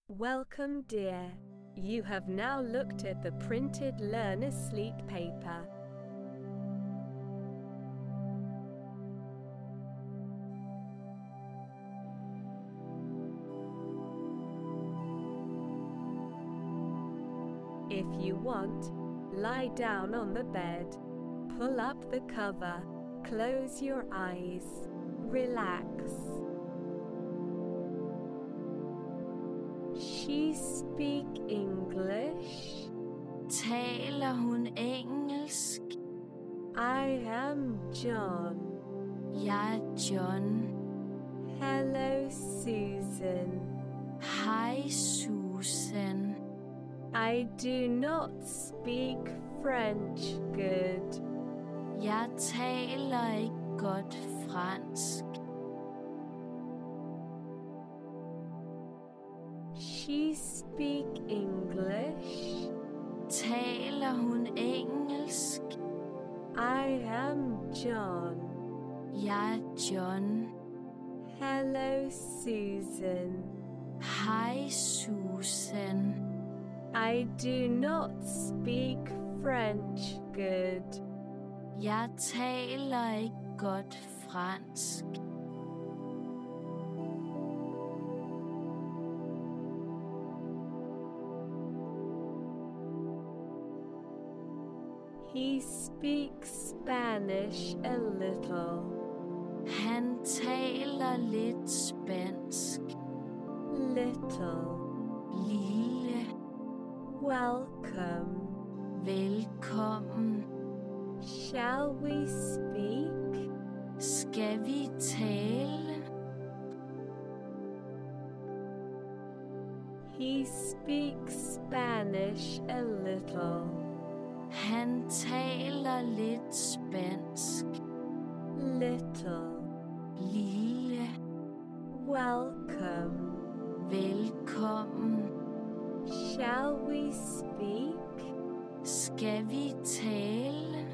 Welcome, dear. You have now looked at the printed Learn Asleep paper. If you want, lie down on the bed, pull up the cover, close your eyes, relax. She speak English? Taler hun engelsk? I am John. Jeg er John. Hello, Susan. Hej, Susan. I do not speak French good. Jeg taler ikke godt fransk. She speak English? Taler hun engelsk? I am John. Jeg er John. Hello, Susan. Hej, Susan. I do not speak French good. Jeg taler ikke godt fransk. He speaks Spanish a little. Han taler lidt spansk. Little. Lille. Welcome. Velkommen. Shall we speak? Skal vi tale? He speaks Spanish a little. Han taler lidt spansk. Little. Lille. Welcome. Velkommen. Shall we speak? Skal vi tale?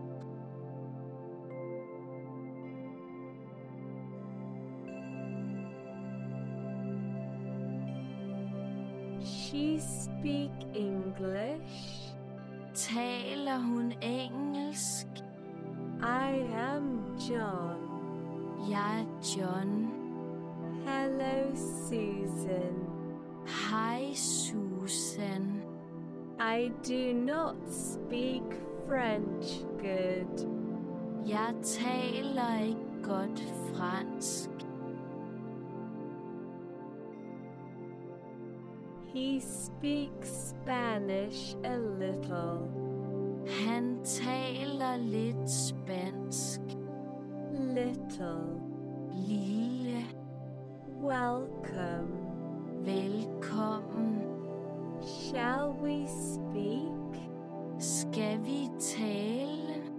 She speak English? Taler hun engelsk? I am John. Jeg er John. Hello, Susan. Hej, Susan. I do not speak French good. Jeg taler ikke godt fransk. He speaks Spanish a little. Han taler lidt spansk. Little. Lille. Welcome. Velkommen. Shall we speak? Skal vi tale?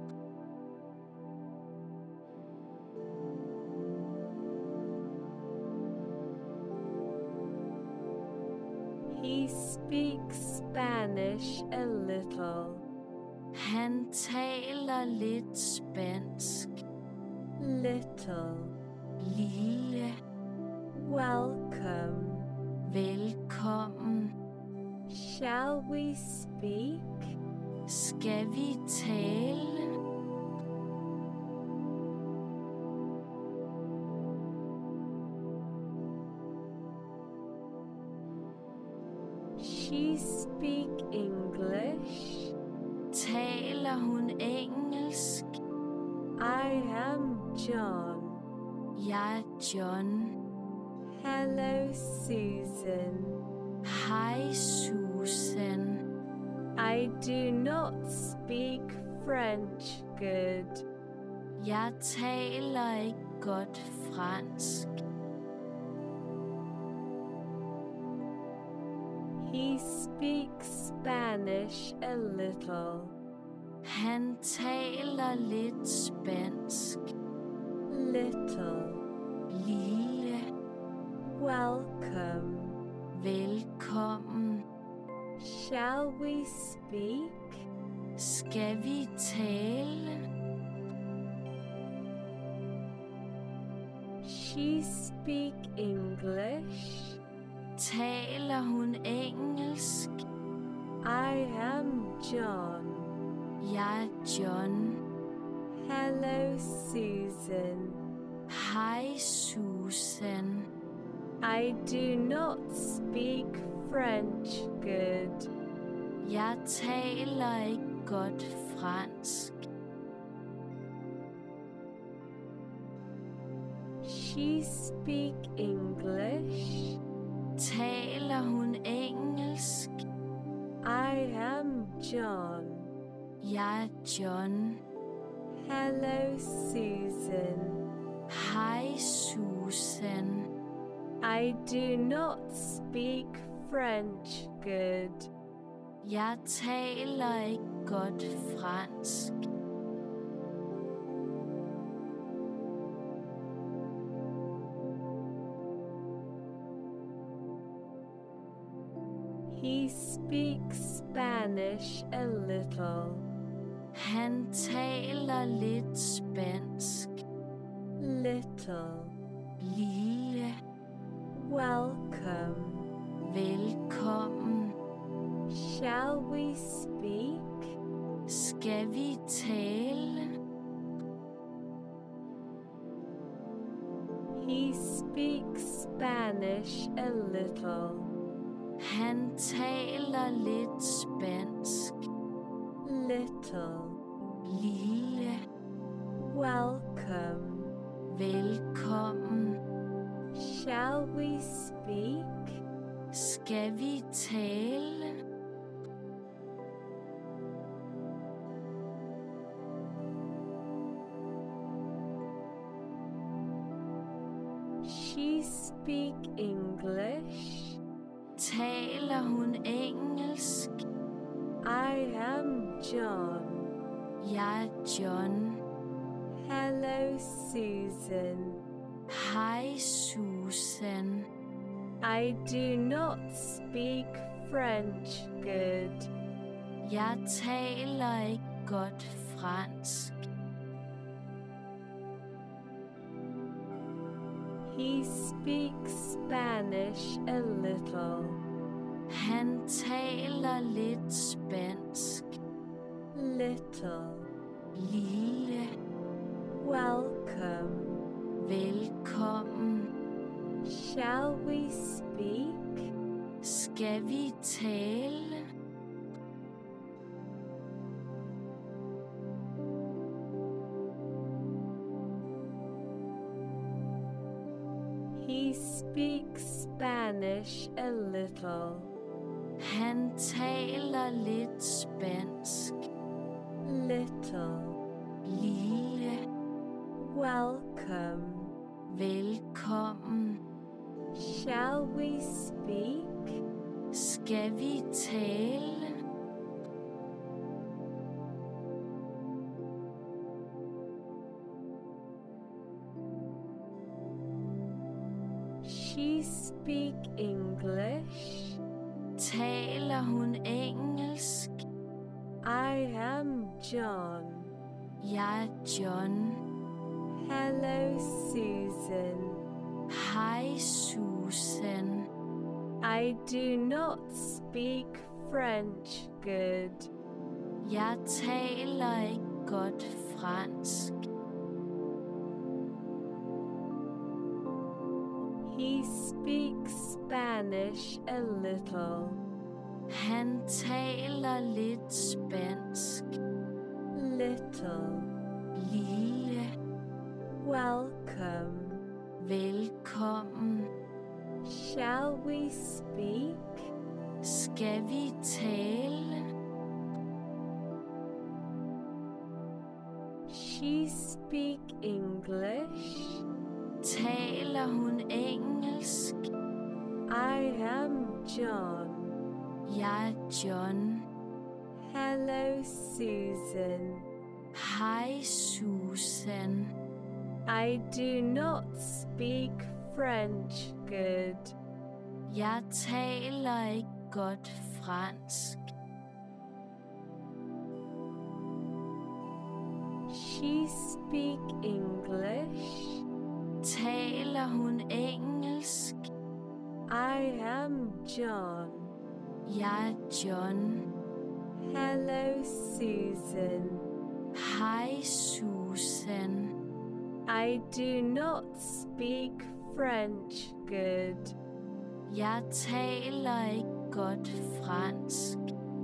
He speaks Spanish a little. Han taler lidt spansk. Little. Lille. Welcome. Velkommen. Shall we speak? Skal vi tale? She speak English? Taler hun engelsk? I am John. Jeg er John. Hello, Susan. Hej, Susan. I do not speak French good. Jeg taler ikke godt fransk. He speaks Spanish a little. Han taler lidt spansk. Little. Lille. Welcome. Velkommen. Shall we speak? Skal vi tale? She speak English? Taler hun engelsk? I am John. Jeg er John. Hello, Susan. Hej, Susan. I do not speak French good. Jeg taler ikke godt fransk. She speak English. Taler hun engelsk? I am John. Jeg er John. Hello, Susan. Hej, Susan. I do not speak French good. Jeg taler ikke godt fransk. He speaks Spanish a little. Han taler lidt spansk. Little. Lille. Welcome. Velkommen. Shall we speak? Skal vi tale? He speaks Spanish a little. Han taler lidt spansk. Little. Lille. Welcome. Velkommen. Shall we speak? Skal vi tale? She speak English. Taler hun engelsk? I am John. Jeg er John. Hello, Susan. Hej, Susan. I do not speak French good. Jeg taler ikke godt fransk. He speaks Spanish a little. Han taler lidt spansk. Little. Lille. Welcome. Velkommen. Shall we speak? Skal vi tale? He speaks Spanish a little. Han taler lidt spansk. Little. Lille. Welcome. Velkommen. Shall we speak? Skal vi tale? She speak English. Taler hun engelsk? I am John. Jeg er John. Hello, Susan. Hej, Susan. I do not speak French good. Jeg taler ikke godt fransk. He speaks Spanish a little. Han taler lidt spansk. Little. Lille. Welcome. Velkommen. Shall we speak? Skal vi tale? She speak English. Taler hun engelsk? I am John. Jeg er John. Hello, Susan. Hej, Susan. I do not speak French good. Jeg taler ikke godt fransk. She speak English. Taler hun engelsk? I am John. Jeg er John. Hello, Susan. Hej Susan. I do not speak French good. Jeg taler ikke godt fransk.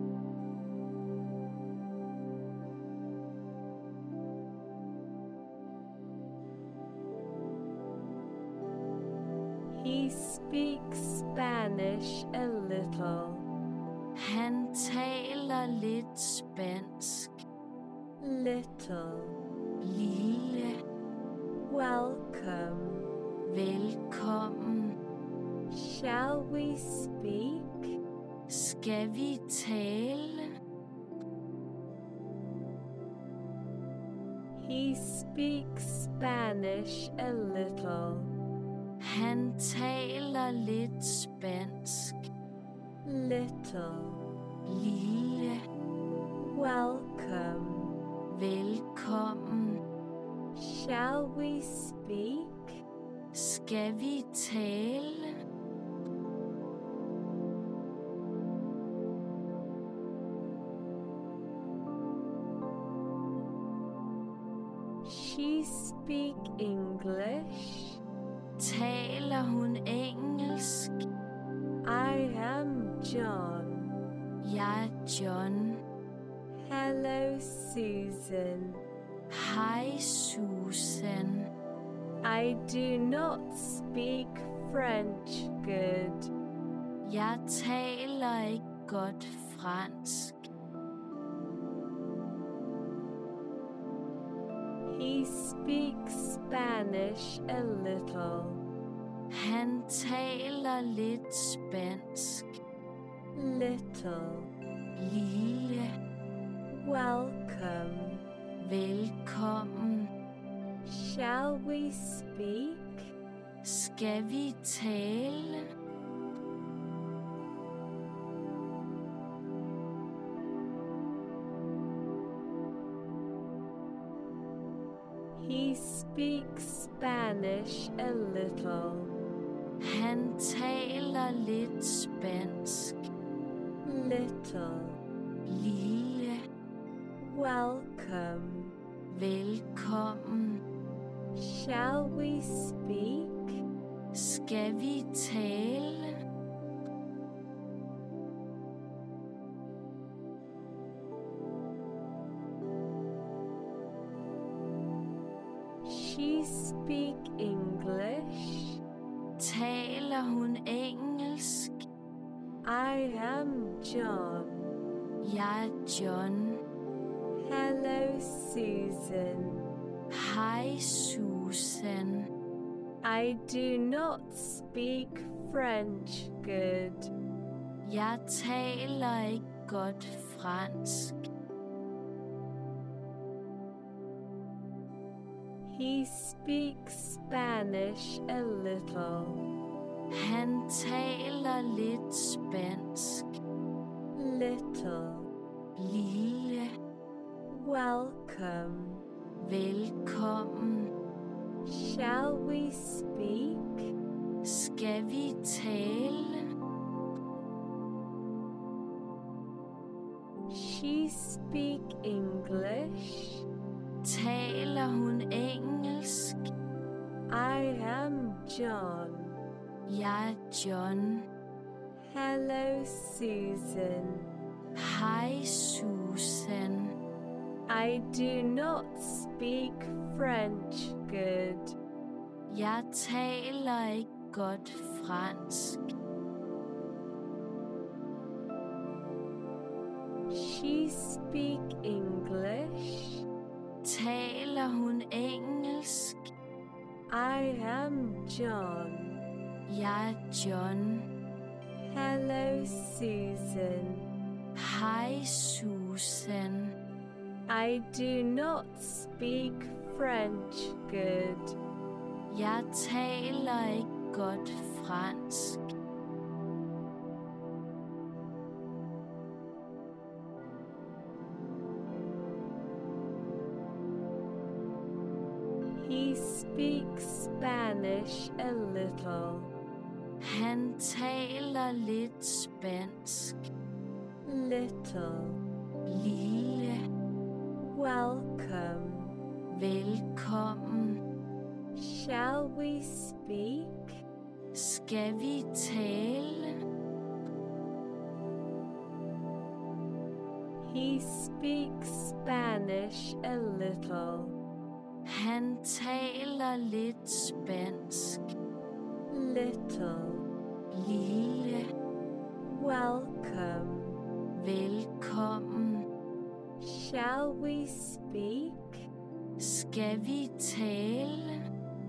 He speaks Spanish a little. Han taler lidt spansk. Little. Lille. Welcome. Velkommen. Shall we speak? Skal vi tale? He speaks Spanish a little. Han taler lidt spansk. Little. Lille. Welcome. Velkommen. Shall we speak? Skal vi tale? She speak English. Taler hun engelsk? I am John. Jeg er John. Hello, Susan. Hej Susan. I do not speak French good. Jeg taler ikke godt fransk. He speaks Spanish a little. Han taler lidt spansk. Little. Lille. Welcome. Velkommen. Shall we speak? Skal vi tale? He speaks Spanish a little. Han taler lidt spansk. Little. Lille. Welcome. Velkommen. Shall we speak? Skal vi tale? She speak English. Taler hun engelsk? I am John. Jeg er John. Hello, Susan. Hej Susan. I do not speak French good. Jeg taler ikke godt fransk. He speaks Spanish a little. Han taler lidt spansk. Little. Lille. Welcome. Velkommen. Shall we speak? Skal vi tale? She speak English. Taler hun engelsk? I am John. Jeg er John. Hello, Susan. Hej Susan. I do not speak French good. Jeg taler ikke godt fransk. She speak English. Taler hun engelsk? I am John. Jeg er John. Hello, Susan. Hej Susan. I do not speak French good. Jeg taler ikke godt fransk. He speaks Spanish a little. Han taler lidt spansk. Little. Lille. Welcome. Velkommen. Shall we speak? Skal vi tale? He speaks Spanish a little. Han taler lidt spansk. Little. Lille. Welcome. Velkommen. Shall we speak? Skal vi tale?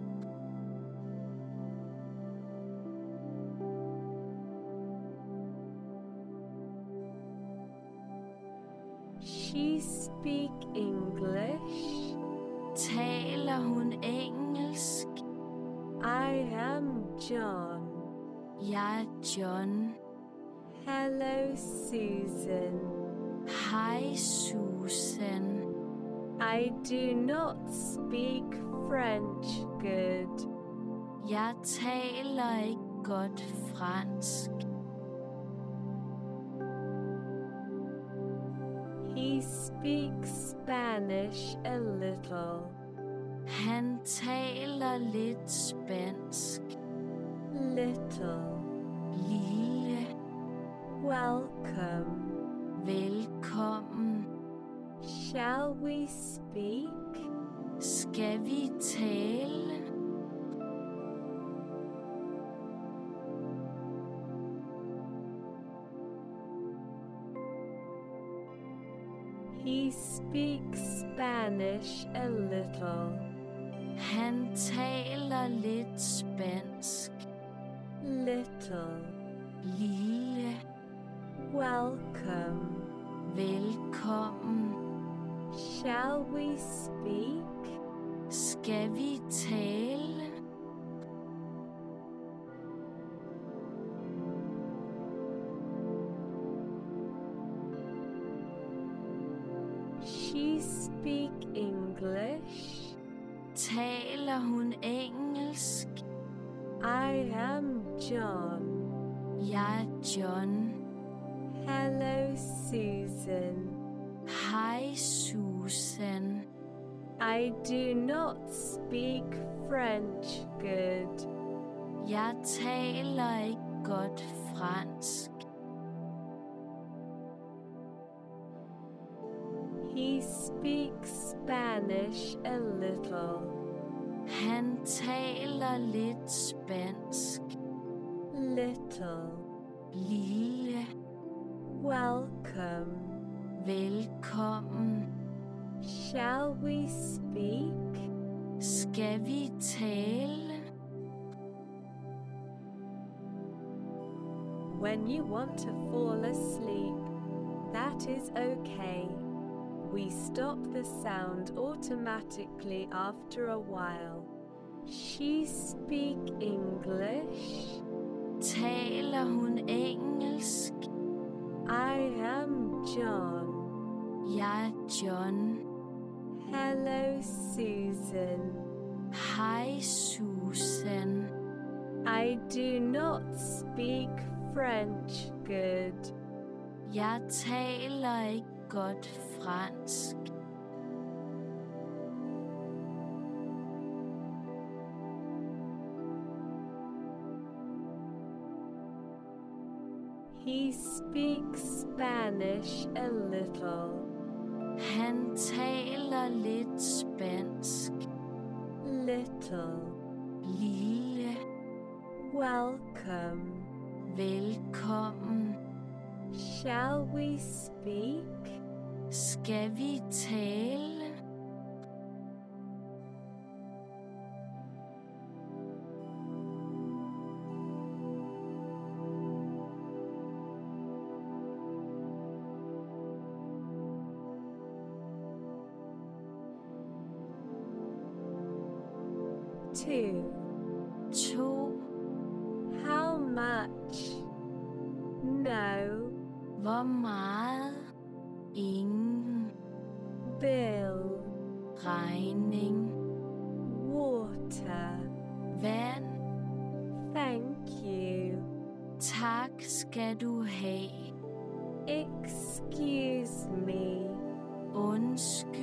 She speak English. Taler hun engelsk? I am John. Jeg er John. Hello, Susan. Hej Susan. I do not speak French good. Jeg taler ikke godt fransk. He speaks Spanish a little. Han taler lidt spansk. Little. Lille. Welcome. Velkommen. Shall we speak? Skal vi tale? He speaks Spanish a little. Han taler lidt spansk. Little. Lille. Welcome. Velkommen. Shall we speak? Skal vi tale? She speak English. Taler hun engelsk? I am John. Jeg er John. Hello, Susan. Hej Susan. I do not speak French good. Jeg taler ikke godt fransk. He speaks Spanish a little. Han taler lidt spansk. Little. Lille. Welcome. Velkommen. Shall we speak? Skal vi tale? When you want to fall asleep, that is okay. We stop the sound automatically after a while. She speak English. Taler hun engelsk? I am John. Jeg er John. Hello, Susan. Hej Susan. I do not speak French good. Jeg taler ikke godt fransk. He speaks Spanish a little. Han taler lidt spansk. Little. Lille. Welcome. Velkommen. Shall we speak? Skal vi tale? Two. 2. How much? No. Hvor meget? Ingen. Bill. Regning. Water. Vand. Thank you. Tak skal du have. Excuse me. Undskyld.